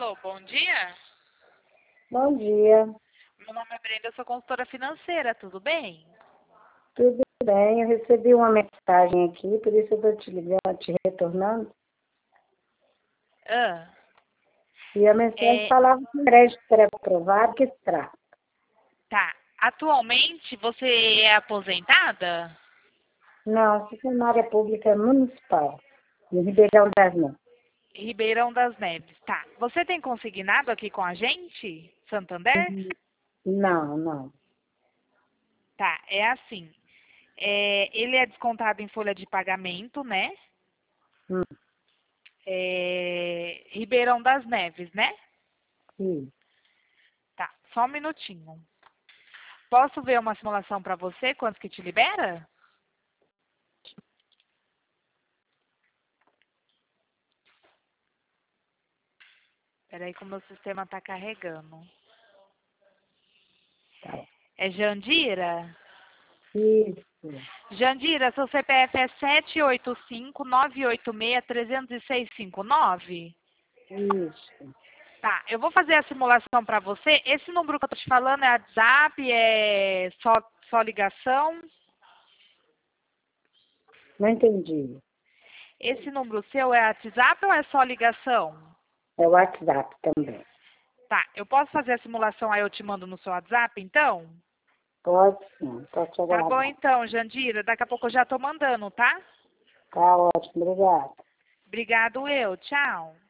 Alô, bom dia. Bom dia, Meu nome é Brenda, eu sou consultora financeira, tudo bem? tudo bem? Eu recebi uma mensagem aqui, por isso eu estou te ligando, te retornando. Ah, E a mensagem é, falava que o crédito era aprovado, que se trata. tá. Atualmente você é aposentada? Não, funcionária pública municipal, em Ribeirão das Neves. Ribeirão das Neves, tá. Você tem consignado aqui com a gente, Santander? Não, não. Tá, é assim. Ele é descontado em folha de pagamento, né? Hum, Ribeirão das Neves, né? sim. Tá, só um minutinho. Posso ver uma simulação para você, quanto que te libera? Peraí que o meu sistema está carregando. Tá. É Jandira? Isso, Jandira, seu CPF é 785-986-30659? isso. Tá, eu vou fazer a simulação para você. Esse número que eu tô te falando é WhatsApp, é só ligação? Não entendi. Esse número seu é WhatsApp ou é só ligação? É o WhatsApp também. Tá, eu posso fazer a simulação aí eu te mando no seu WhatsApp, então? Pode sim, pode te Tá bom aguardar. então, Jandira. Daqui a pouco eu já tô mandando, tá? Tá ótimo, obrigada. Obrigado eu. Tchau.